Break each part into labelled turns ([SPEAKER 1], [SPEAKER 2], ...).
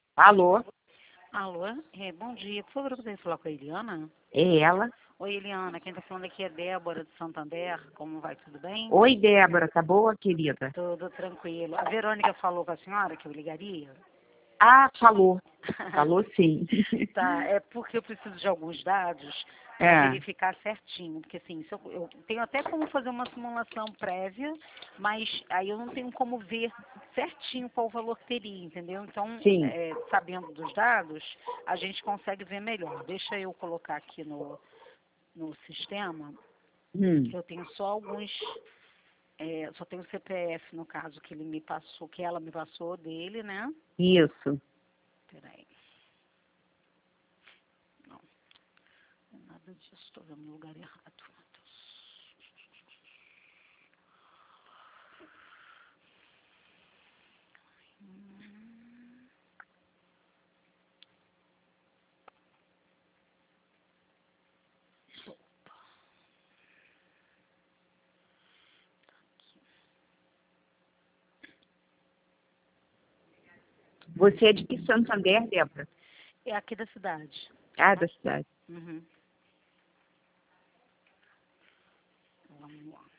[SPEAKER 1] Alô,
[SPEAKER 2] Alô, bom dia. Por favor, eu poderia falar com a Eliana?
[SPEAKER 1] é ela?
[SPEAKER 2] Oi, Eliana, quem está falando aqui é Débora de Santander. Como vai? Tudo bem?
[SPEAKER 1] Oi, Débora, tá boa, querida?
[SPEAKER 2] Tudo tranquilo. A Verônica falou com a senhora que eu ligaria?
[SPEAKER 1] Ah, falou. Falou sim.
[SPEAKER 2] Tá, é porque eu preciso de alguns dados para
[SPEAKER 1] É,
[SPEAKER 2] verificar certinho. Porque assim, se eu tenho até como fazer uma simulação prévia, mas aí eu não tenho como ver certinho qual o valor que teria, entendeu? Então,
[SPEAKER 1] sim.
[SPEAKER 2] sabendo dos dados, a gente consegue ver melhor. Deixa eu colocar aqui no sistema,
[SPEAKER 1] Hum,
[SPEAKER 2] que eu tenho só alguns, só tenho o CPF no caso que ele me passou, que ela me passou dele, né?
[SPEAKER 1] isso.
[SPEAKER 2] Peraí, não, não é nada disso, estou vendo no lugar errado. Hum,
[SPEAKER 1] Você é de que Santander, Débora?
[SPEAKER 2] É aqui da cidade.
[SPEAKER 1] Ah, da cidade.
[SPEAKER 2] Uhum. Vamos lá.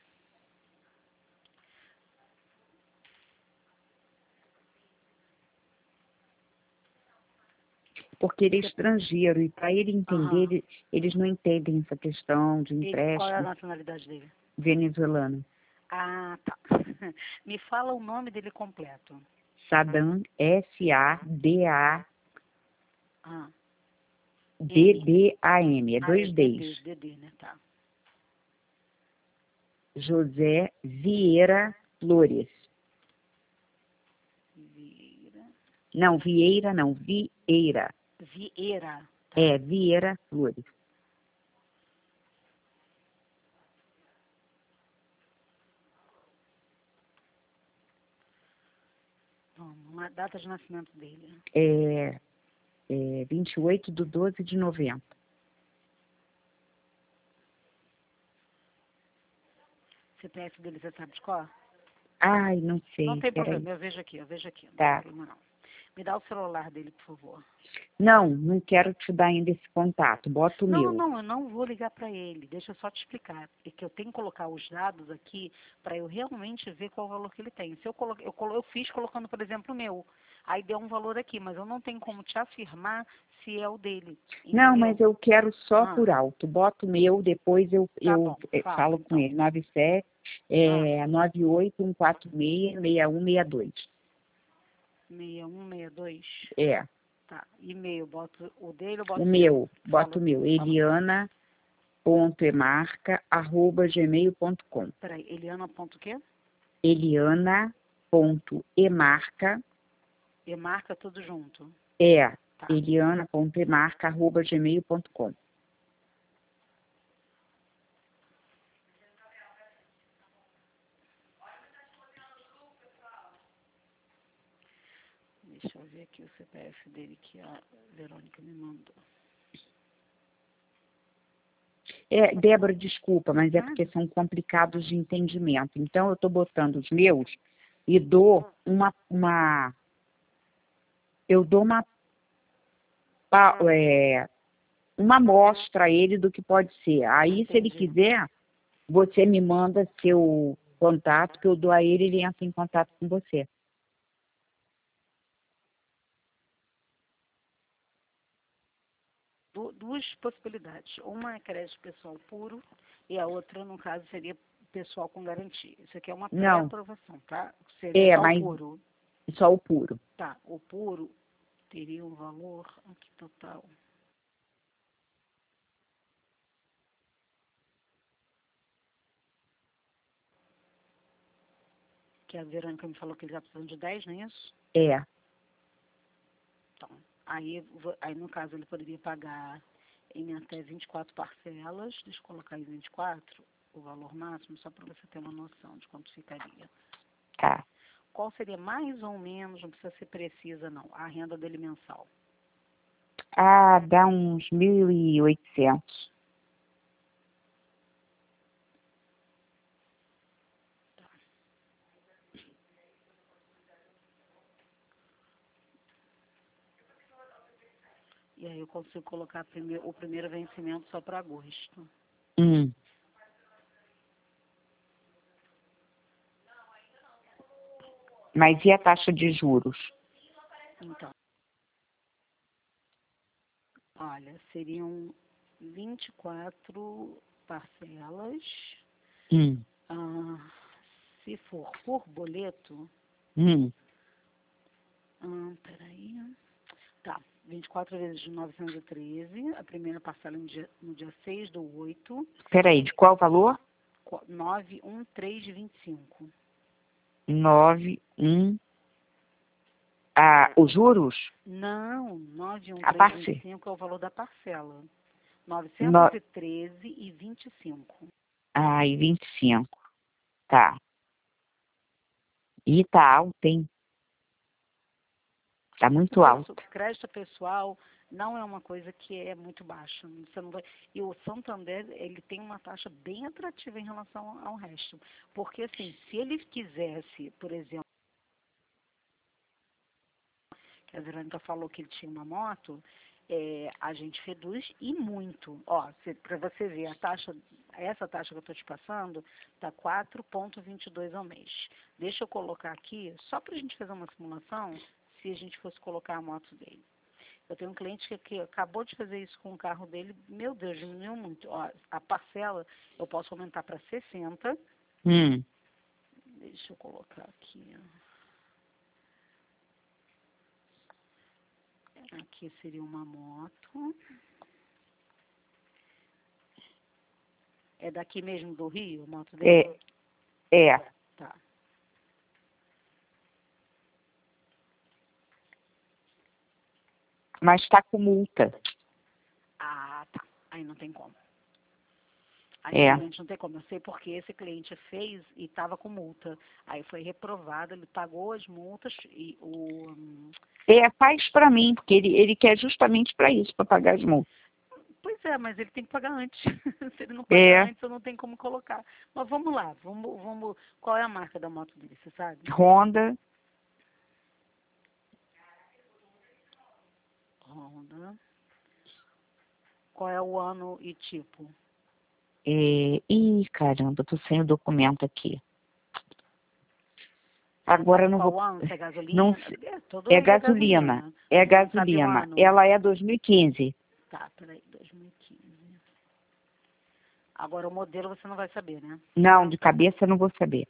[SPEAKER 1] Porque ele é estrangeiro e para ele entender,
[SPEAKER 2] Aham.
[SPEAKER 1] eles não entendem essa questão de
[SPEAKER 2] Qual é a
[SPEAKER 1] empréstimo
[SPEAKER 2] nacionalidade dele?
[SPEAKER 1] venezuelano.
[SPEAKER 2] Ah, tá. Me fala o nome dele completo.
[SPEAKER 1] Sadam, S-A-D-A-D-D-A-M,
[SPEAKER 2] Ah, M.
[SPEAKER 1] é
[SPEAKER 2] Ah, é
[SPEAKER 1] dois
[SPEAKER 2] DD,
[SPEAKER 1] Ds.
[SPEAKER 2] DD, né? Tá.
[SPEAKER 1] José Vieira Flores.
[SPEAKER 2] Vieira.
[SPEAKER 1] Não, Vieira não, Vieira.
[SPEAKER 2] Vieira. Tá.
[SPEAKER 1] É, Vieira Flores.
[SPEAKER 2] Vamos lá. Data de nascimento dele.
[SPEAKER 1] É, 28/12/90.
[SPEAKER 2] CPF dele, você sabe de qual?
[SPEAKER 1] Ai, não
[SPEAKER 2] Não
[SPEAKER 1] sei,
[SPEAKER 2] tem
[SPEAKER 1] peraí.
[SPEAKER 2] problema, eu vejo aqui, não tem
[SPEAKER 1] Tá.
[SPEAKER 2] problema não. Me dá o celular dele, por favor.
[SPEAKER 1] Não, não quero te dar ainda esse contato. Bota o
[SPEAKER 2] Não,
[SPEAKER 1] meu.
[SPEAKER 2] não, eu não vou ligar para ele. Deixa eu só te explicar. É que eu tenho que colocar os dados aqui para eu realmente ver qual o valor que ele tem. Se eu coloquei, eu fiz colocando, por exemplo, o meu. Aí deu um valor aqui, mas eu não tenho como te afirmar se é o dele.
[SPEAKER 1] Não, mas
[SPEAKER 2] Entendeu?
[SPEAKER 1] eu quero só
[SPEAKER 2] Ah,
[SPEAKER 1] por alto. Bota o meu, depois eu,
[SPEAKER 2] tá
[SPEAKER 1] eu
[SPEAKER 2] bom,
[SPEAKER 1] eh,
[SPEAKER 2] fala
[SPEAKER 1] falo com
[SPEAKER 2] então.
[SPEAKER 1] ele. 97
[SPEAKER 2] Ah,
[SPEAKER 1] 981466162.
[SPEAKER 2] 6162.
[SPEAKER 1] É,
[SPEAKER 2] Tá. E-mail, boto o dele ou
[SPEAKER 1] o
[SPEAKER 2] boto o seu?
[SPEAKER 1] meu.
[SPEAKER 2] Fala
[SPEAKER 1] Bota
[SPEAKER 2] o
[SPEAKER 1] o
[SPEAKER 2] seu,
[SPEAKER 1] meu.
[SPEAKER 2] fala o seu.
[SPEAKER 1] Eliana.emarca@gmail.com.
[SPEAKER 2] Peraí, Eliana ponto quê?
[SPEAKER 1] Eliana.emarca,
[SPEAKER 2] E marca tudo junto.
[SPEAKER 1] é,
[SPEAKER 2] Tá.
[SPEAKER 1] eliana.emarca@gmail.com.
[SPEAKER 2] Deixa eu ver aqui o CPF dele que a Verônica me mandou.
[SPEAKER 1] É, Débora, desculpa, mas é porque
[SPEAKER 2] Nada.
[SPEAKER 1] são complicados de entendimento. Então, eu estou botando os meus e dou eu dou uma amostra a ele do que pode ser. Aí, se ele
[SPEAKER 2] Entendi.
[SPEAKER 1] quiser, você me manda seu contato, que eu dou a ele, ele entra em contato com você.
[SPEAKER 2] Duas possibilidades. Uma é crédito pessoal puro e a outra, no caso, seria pessoal com garantia. Isso aqui é uma
[SPEAKER 1] Não,
[SPEAKER 2] pré-aprovação, tá? Seria só o
[SPEAKER 1] mas
[SPEAKER 2] puro.
[SPEAKER 1] só o puro.
[SPEAKER 2] Tá. O puro teria um valor aqui total. Que a Verônica me falou que ele está precisando de 10, não é isso?
[SPEAKER 1] É,
[SPEAKER 2] Então, aí no caso ele poderia pagar em até 24 parcelas, deixa eu colocar em 24 o valor máximo, só para você ter uma noção de quanto ficaria.
[SPEAKER 1] tá.
[SPEAKER 2] Qual seria mais ou menos, não precisa ser precisa não, a renda dele mensal?
[SPEAKER 1] Ah, dá uns 1.800.
[SPEAKER 2] E aí eu consigo colocar o primeiro vencimento só para agosto.
[SPEAKER 1] Mas e a taxa de juros?
[SPEAKER 2] Então, olha, seriam 24 parcelas. Se for por boleto, peraí. Tá, 24 vezes 913, a primeira parcela no dia 6/8.
[SPEAKER 1] Peraí, de qual valor?
[SPEAKER 2] 91325.
[SPEAKER 1] 91. Os juros?
[SPEAKER 2] Não,
[SPEAKER 1] A parte.
[SPEAKER 2] 91325 é o valor da parcela. 913,25.
[SPEAKER 1] E 25. Tá. E tá alto, hein? Tá muito alto.
[SPEAKER 2] Crédito pessoal não é uma coisa que é muito baixa. Você não vai... E o Santander, ele tem uma taxa bem atrativa em relação ao resto. Porque, assim, se ele quisesse, por exemplo, que a Verônica falou que ele tinha uma moto, a gente reduz e muito. Ó, para você ver, essa taxa que eu estou te passando está 4,22 ao mês. Deixa eu colocar aqui, só para a gente fazer uma simulação, se a gente fosse colocar a moto dele. Eu tenho um cliente que acabou de fazer isso com o carro dele, meu Deus, diminuiu muito. Ó, a parcela eu posso aumentar para 60. Deixa eu colocar aqui, ó. Aqui seria uma moto. É daqui mesmo do Rio, a moto dele?
[SPEAKER 1] É.
[SPEAKER 2] Tá.
[SPEAKER 1] Mas está com multa.
[SPEAKER 2] Tá. Aí não tem como. Aí realmente não tem como. Eu sei porque esse cliente fez e estava com multa. Aí foi reprovado, ele pagou as multas e
[SPEAKER 1] faz para mim, porque ele quer justamente para isso, para pagar as multas.
[SPEAKER 2] Pois é, mas ele tem que pagar antes. Se ele não pagar antes, eu não tenho como colocar. Mas vamos lá, vamos. Qual é a marca da moto dele, você sabe?
[SPEAKER 1] Honda.
[SPEAKER 2] Qual é o ano e tipo?
[SPEAKER 1] Caramba, tô sem o documento aqui. Agora não vou.
[SPEAKER 2] Ano? Se é gasolina?
[SPEAKER 1] Não, é gasolina. É gasolina. Ela é 2015.
[SPEAKER 2] Tá, peraí, 2015. Agora o modelo você não vai saber, né?
[SPEAKER 1] Não, de cabeça eu não vou saber.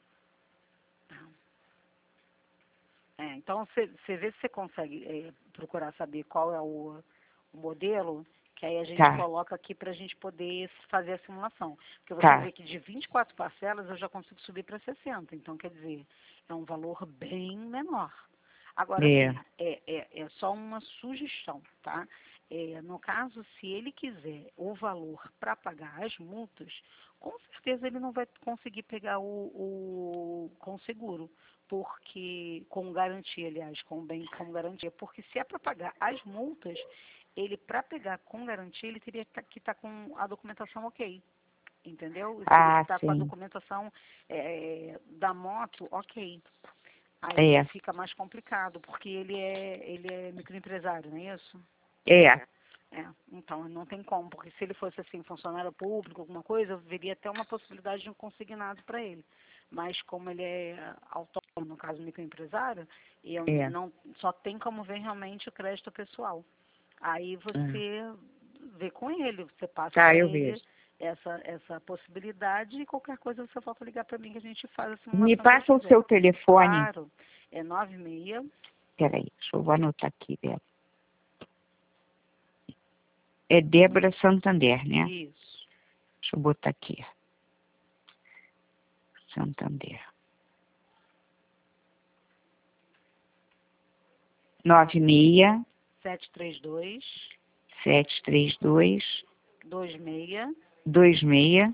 [SPEAKER 2] Então você vê se você consegue procurar saber qual é o modelo, que aí a gente coloca aqui para a gente poder fazer a simulação. Porque você vê que de 24 parcelas eu já consigo subir para 60. Então, quer dizer, é um valor bem menor. Agora, assim, é só uma sugestão, tá? No caso, se ele quiser o valor para pagar as multas, com certeza ele não vai conseguir pegar com seguro, porque com garantia, aliás, com bem como garantia, porque se é para pagar as multas, ele para pegar com garantia, ele teria que estar com a documentação ok, entendeu? Se ele está com a documentação da moto ok. Aí fica mais complicado, porque ele é microempresário, não é isso? Então não tem como, porque se ele fosse assim, funcionário público, alguma coisa, eu veria até uma possibilidade de um consignado para ele. Mas como ele é autônomo, no caso microempresário, não, só tem como ver realmente o crédito pessoal. Aí você vê com ele, você passa para ele essa possibilidade e qualquer coisa você volta a ligar para mim que a gente faz a simulação.
[SPEAKER 1] Me passa o seu telefone.
[SPEAKER 2] Claro, é 96.
[SPEAKER 1] Peraí, eu vou anotar aqui, Débora. É Débora Santander, né?
[SPEAKER 2] Isso.
[SPEAKER 1] Deixa eu botar aqui. Santander. 96
[SPEAKER 2] 732
[SPEAKER 1] 732
[SPEAKER 2] 26
[SPEAKER 1] 26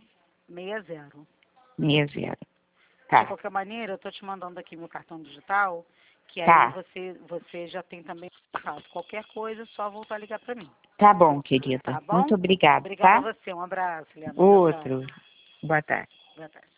[SPEAKER 2] 60.
[SPEAKER 1] Tá.
[SPEAKER 2] De qualquer maneira, eu estou te mandando aqui meu cartão digital, que aí você já tem também contato. Qualquer coisa, é só voltar a ligar para mim.
[SPEAKER 1] Tá bom, querida.
[SPEAKER 2] Tá bom?
[SPEAKER 1] Muito obrigada.
[SPEAKER 2] Obrigada
[SPEAKER 1] tá?
[SPEAKER 2] a você. Um abraço, Leandro.
[SPEAKER 1] Outro. Boa tarde.
[SPEAKER 2] Boa tarde.